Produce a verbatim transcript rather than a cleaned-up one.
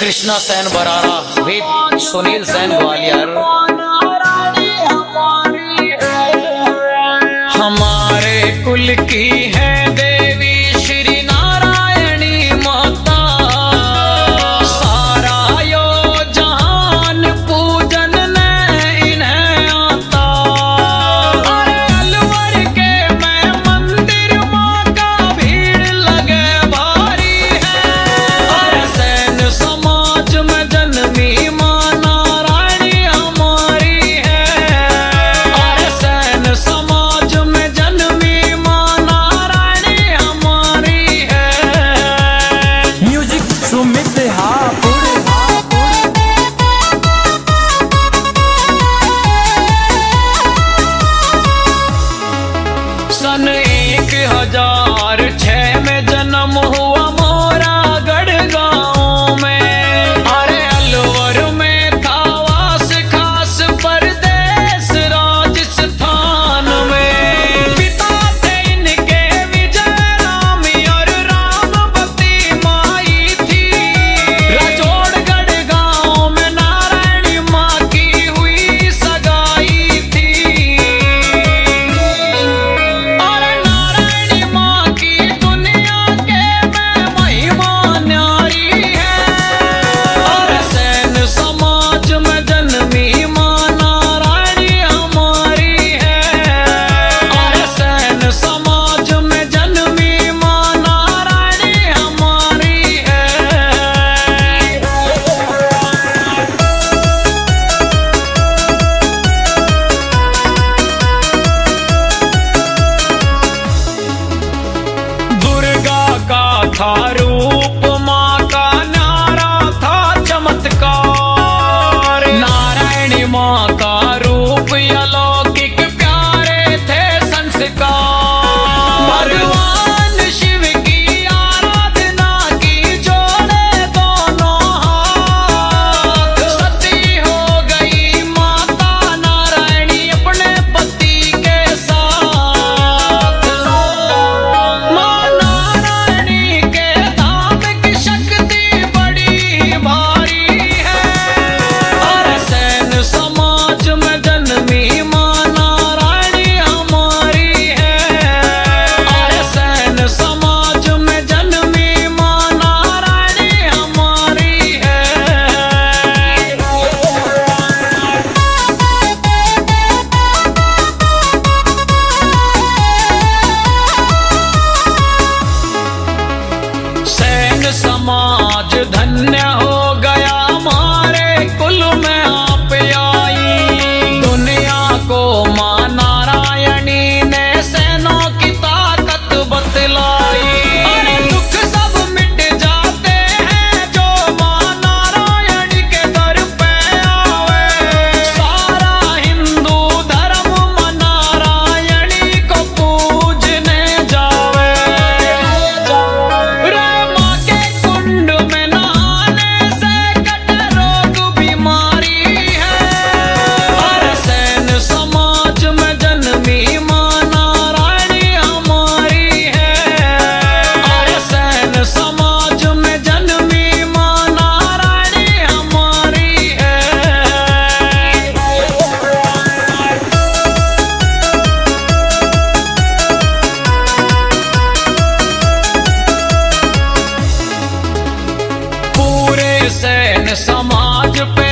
कृष्णा सेन बरारा विद सुनील सेन ग्वालियर। हमारे कुल की है देवी श्री नारायणी माता, सारा यो जहान पूजन ने इन्हें आता। अरे अलवर के मैं मंदिर माँ का भीड़ लगे भारी है। अरे सैन समाज में जन्मी माँ नारायणी हमारी है। अरे सैन समाज में जन्मी माँ नारायणी हमारी है। म्यूजिक सुमित हापुड़। सन एक हजार छह में जन्म हुआ मोरा गढ़ गाँव में। अरे अलवर में था वास खास परदेश राजस्थान में। पिता थे इनके विजय रामी और रामवती माई थी। राजोड़गढ़ गाँव में नारायणी माँ की हुई सगाई थी। और नारायणी माँ की दुनिया के में महिमा न्यारी है। और सैन समाज में जन्मी माँ नारायणी हमारी है। और सैन समाज में जन्मी माँ नारायणी हमारी है। दुर्गा का था रूप, माँ का न्यारा था चमत्कार। नारायणी माँ का रूप अलौकिक प्यारे थे संस्कार। भगवान शिव की आराधना की जोड़े दोनों हाथ। सती हो गई माता नारायणी अपने पति के साथ। माँ नारायणी के धाम की शक्ति बड़ी भारी है। और सैन समाज में जन्मी माँ नारायणी हमारी है। और सैन समाज में जन्मी माँ नारायणी हमारी है। सैन समाज धन्य हो गया हमारे कुल में आप आई। दुनिया को माँ नारायणी ने सैनों की ताकत बतलाई। अरे दुख सब मिट जाते हैं जो माँ नारायणी के दर पे आवे। सारा हिंदू धर्म माँ नारायणी को पूजने जावे। रे माँ के कुंड में नहाने से कटे रोग बीमारी है। और सैन समाज में जन्मी माँ नारायणी हमारी है। और सैन समाज में जन्मी माँ नारायणी हमारी है। पूरे सैन समाज पे